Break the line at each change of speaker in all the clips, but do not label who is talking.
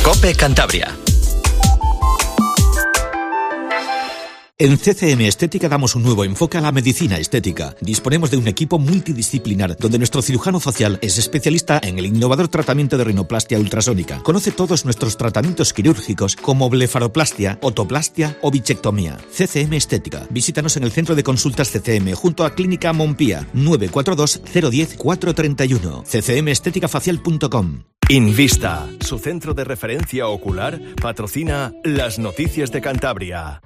COPE Cantabria.
En CCM Estética damos un nuevo enfoque a la medicina estética. Disponemos de un equipo multidisciplinar donde nuestro cirujano facial es especialista en el innovador tratamiento de rinoplastia ultrasónica. Conoce todos nuestros tratamientos quirúrgicos como blefaroplastia, otoplastia o bichectomía. CCM Estética. Visítanos en el centro de consultas CCM junto a Clínica Montpía, 942 010 431. ccmesteticafacial.com.
Invista, su centro de referencia ocular, patrocina las noticias de Cantabria.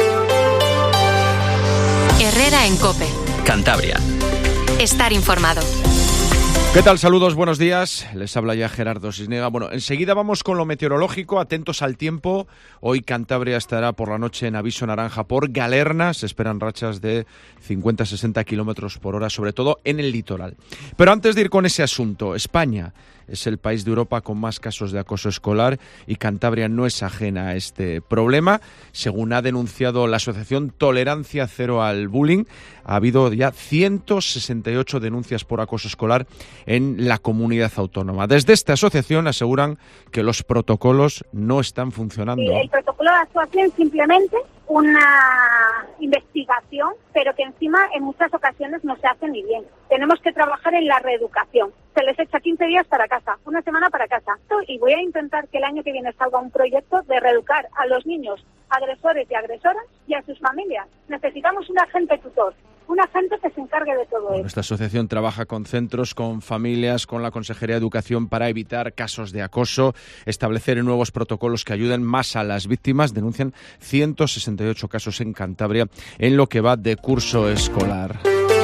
Herrera en COPE.
Cantabria.
Estar informado.
¿Qué tal? Saludos, buenos días. Les habla ya Gerardo Cisniega. Bueno, enseguida vamos con lo meteorológico. Atentos al tiempo. Hoy Cantabria estará por la noche en aviso naranja por galerna. Se esperan rachas de 50-60 kilómetros por hora, sobre todo en el litoral. Pero antes de ir con ese asunto, España es el país de Europa con más casos de acoso escolar y Cantabria no es ajena a este problema. Según ha denunciado la asociación Tolerancia Cero al Bullying, ha habido ya 168 denuncias por acoso escolar en la comunidad autónoma. Desde esta asociación aseguran que los protocolos no están funcionando.
Sí, el protocolo de actuación es simplemente una investigación, pero que encima en muchas ocasiones no se hace ni bien. Tenemos que trabajar en la reeducación. Se les echa 15 días para casa, una semana para casa. Y voy a intentar que el año que viene salga un proyecto de reeducar a los niños agresores y agresoras y a sus familias. Necesitamos un agente tutor, un agente que se encargue de todo esto.
Esta asociación trabaja con centros, con familias, con la Consejería de Educación para evitar casos de acoso, establecer nuevos protocolos que ayuden más a las víctimas. Denuncian 168 casos en Cantabria en lo que va de curso escolar.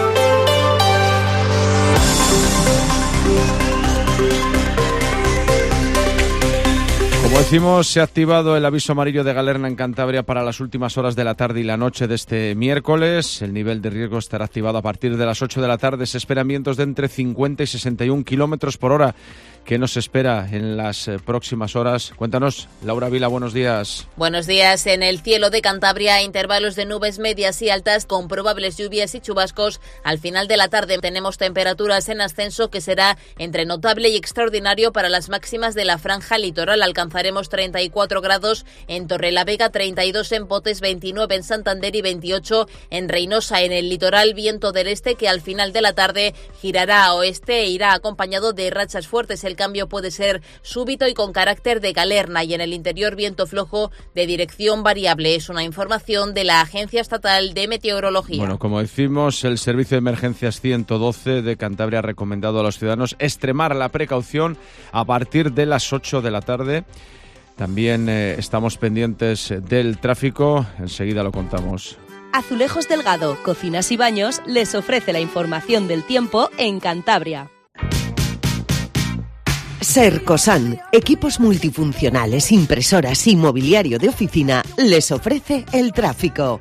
Como decimos, se ha activado el aviso amarillo de galerna en Cantabria para las últimas horas de la tarde y la noche de este miércoles. El nivel de riesgo estará activado a partir de las 8 de la tarde. Se esperan vientos de entre 50 y 61 kilómetros por hora. ¿Qué nos espera en las próximas horas? Cuéntanos, Laura Vila, buenos días.
Buenos días. En el cielo de Cantabria, intervalos de nubes medias y altas con probables lluvias y chubascos. Al final de la tarde tenemos temperaturas en ascenso que será entre notable y extraordinario para las máximas de la franja litoral. Alcanzaremos 34 grados en Torrelavega, 32 en Potes, 29 en Santander y 28 en Reynosa. En el litoral, viento del este que al final de la tarde girará a oeste e irá acompañado de rachas fuertes. El cambio puede ser súbito y con carácter de galerna, y en el interior viento flojo de dirección variable. Es una información de la Agencia Estatal de Meteorología.
Bueno, como decimos, el Servicio de Emergencias 112 de Cantabria ha recomendado a los ciudadanos extremar la precaución a partir de las 8 de la tarde. También estamos pendientes del tráfico, enseguida lo contamos.
Azulejos Delgado, Cocinas y Baños les ofrece la información del tiempo en Cantabria.
Sercosan, equipos multifuncionales, impresoras y mobiliario de oficina, les ofrece el tráfico.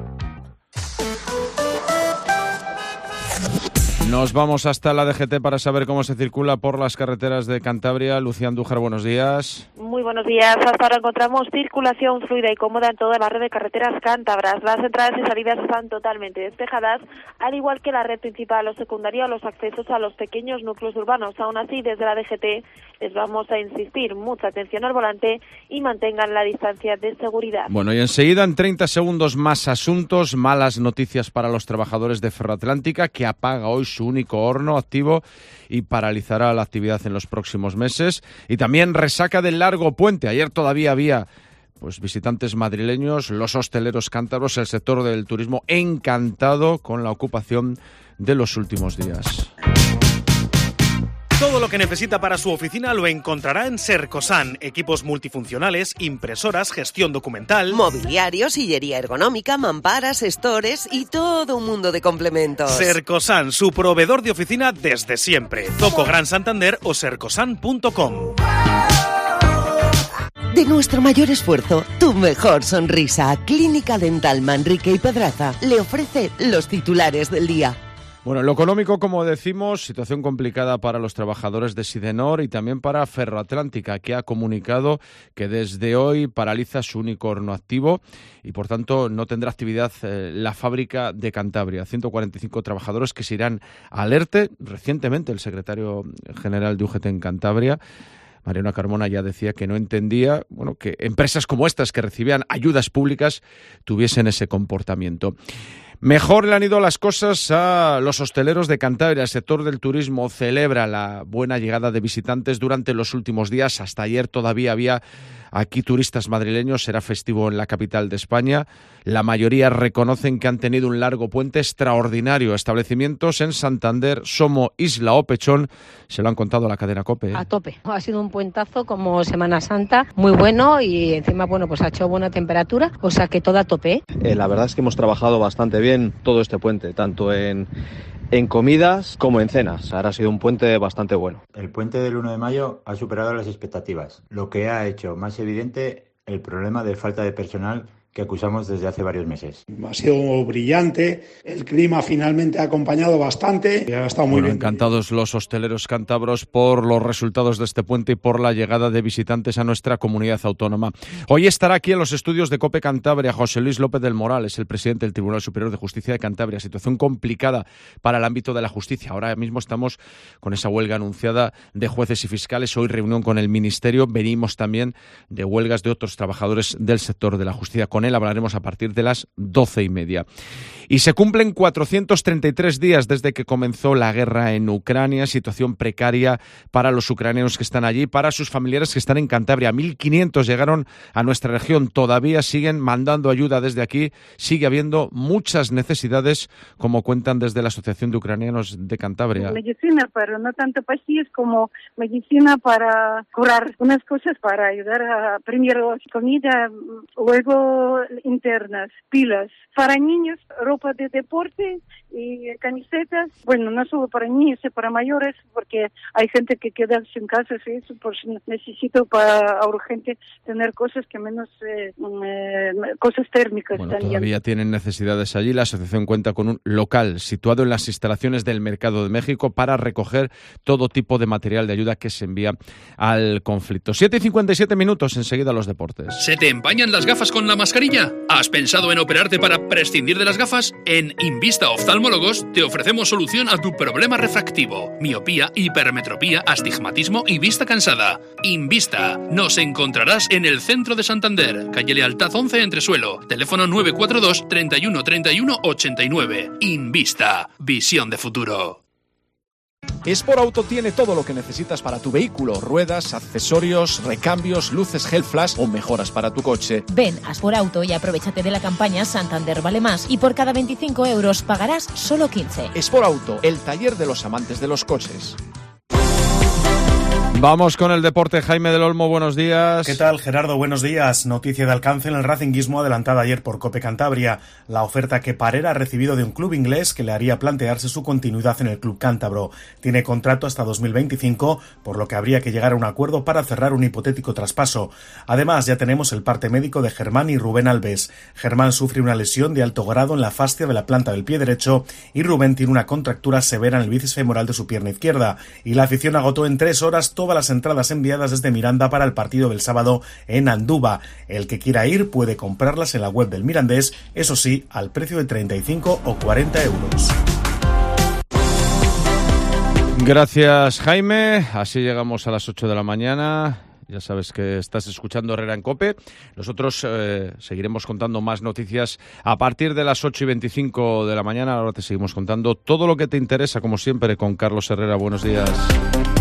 Nos vamos hasta la DGT para saber cómo se circula por las carreteras de Cantabria. Lucía Andújar, buenos días.
Muy buenos días. Hasta ahora encontramos circulación fluida y cómoda en toda la red de carreteras cántabras. Las entradas y salidas están totalmente despejadas, al igual que la red principal o secundaria o los accesos a los pequeños núcleos urbanos. Aún así, desde la DGT les vamos a insistir, mucha atención al volante y mantengan la distancia de seguridad.
Bueno, y enseguida, en 30 segundos, más asuntos. Malas noticias para los trabajadores de Ferroatlántica, que apaga hoy su único horno activo y paralizará la actividad en los próximos meses. Y también resaca del largo puente. Ayer todavía había visitantes madrileños, los hosteleros cántabros, el sector del turismo encantado con la ocupación de los últimos días.
Todo lo que necesita para su oficina lo encontrará en Sercosan. Equipos multifuncionales, impresoras, gestión documental,
mobiliario, sillería ergonómica, mamparas, stores y todo un mundo de complementos.
Sercosan, su proveedor de oficina desde siempre. Zoco Gran Santander o sercosan.com.
De nuestro mayor esfuerzo, tu mejor sonrisa. Clínica Dental Manrique y Pedraza le ofrece los titulares del día.
Bueno, lo económico, como decimos, situación complicada para los trabajadores de Sidenor y también para Ferroatlántica, que ha comunicado que desde hoy paraliza su único horno activo y, por tanto, no tendrá actividad la fábrica de Cantabria. 145 trabajadores que se irán al ERTE. Recientemente, el secretario general de UGT en Cantabria Mariano Carmona ya decía que no entendía, bueno, que empresas como estas que recibían ayudas públicas tuviesen ese comportamiento. Mejor le han ido las cosas a los hosteleros de Cantabria. El sector del turismo celebra la buena llegada de visitantes durante los últimos días. Hasta ayer todavía había aquí turistas madrileños. Será festivo en la capital de España. La mayoría reconocen que han tenido un largo puente extraordinario. Establecimientos en Santander, Somo, Isla o Pechón se lo han contado a la cadena COPE.
A tope. Ha sido un puentazo como Semana Santa, muy bueno, y encima, bueno, pues ha hecho buena temperatura, o sea que todo a tope.
La verdad es que hemos trabajado bastante bien todo este puente, tanto en comidas como en cenas. Ahora ha sido un puente bastante bueno.
El puente del 1 de mayo ha superado las expectativas, lo que ha hecho más evidente el problema de falta de personal que acusamos desde hace varios meses.
Ha sido brillante, el clima finalmente ha acompañado bastante y ha estado muy bien.
Encantados los hosteleros cántabros por los resultados de este puente y por la llegada de visitantes a nuestra comunidad autónoma. Hoy estará aquí en los estudios de COPE Cantabria José Luis López del Moral, es el presidente del Tribunal Superior de Justicia de Cantabria. Situación complicada para el ámbito de la justicia. Ahora mismo estamos con esa huelga anunciada de jueces y fiscales. Hoy reunión con el Ministerio. Venimos también de huelgas de otros trabajadores del sector de la justicia. Con él hablaremos a partir de las 12:30. Y se cumplen 433 días desde que comenzó la guerra en Ucrania, situación precaria para los ucranianos que están allí, para sus familiares que están en Cantabria. 1.500 llegaron a nuestra región, todavía siguen mandando ayuda desde aquí, sigue habiendo muchas necesidades, como cuentan desde la Asociación de Ucranianos de Cantabria.
Medicina, pero no tanto pastillas como medicina para curar unas cosas, para ayudar a primero comida, luego internas, pilas, para niños, ropa de deporte y camisetas, bueno, no solo para niños, sino para mayores, porque hay gente que queda sin casa, ¿sí? Pues necesito para urgente tener cosas que menos, cosas térmicas.
Bueno,
también.
Todavía tienen necesidades allí. La asociación cuenta con un local situado en las instalaciones del Mercado de México para recoger todo tipo de material de ayuda que se envía al conflicto. 7:57 minutos, enseguida los deportes.
¿Se te empañan las gafas con la mascarilla? ¿Has pensado en operarte para prescindir de las gafas? En Invista Oftalmólogos te ofrecemos solución a tu problema refractivo: miopía, hipermetropía, astigmatismo y vista cansada. Invista. Nos encontrarás en el centro de Santander, calle Lealtad 11 Entresuelo, teléfono 942 31 31 89. Invista. Visión de futuro.
Sport Auto tiene todo lo que necesitas para tu vehículo: ruedas, accesorios, recambios, luces gel flash o mejoras para tu coche.
Ven a Sport Auto y aprovechate de la campaña Santander Vale Más y por cada 25 euros pagarás solo 15.
Sport Auto, el taller de los amantes de los coches.
Vamos con el deporte. Jaime del Olmo, buenos días.
¿Qué tal, Gerardo? Buenos días. Noticia de alcance en el racinguismo adelantada ayer por COPE Cantabria. La oferta que Parera ha recibido de un club inglés que le haría plantearse su continuidad en el club cántabro. Tiene contrato hasta 2025, por lo que habría que llegar a un acuerdo para cerrar un hipotético traspaso. Además, ya tenemos el parte médico de Germán y Rubén Alves. Germán sufre una lesión de alto grado en la fascia de la planta del pie derecho y Rubén tiene una contractura severa en el bíceps femoral de su pierna izquierda. Y la afición agotó en 3 horas todas las entradas enviadas desde Miranda para el partido del sábado en Andúba. El que quiera ir puede comprarlas en la web del Mirandés, eso sí, al precio de 35 o 40 euros.
Gracias, Jaime. Así llegamos a las 8 de la mañana. Ya sabes que estás escuchando Herrera en COPE. Nosotros seguiremos contando más noticias a partir de las 8:25 de la mañana. Ahora te seguimos contando todo lo que te interesa, como siempre, con Carlos Herrera. Buenos días.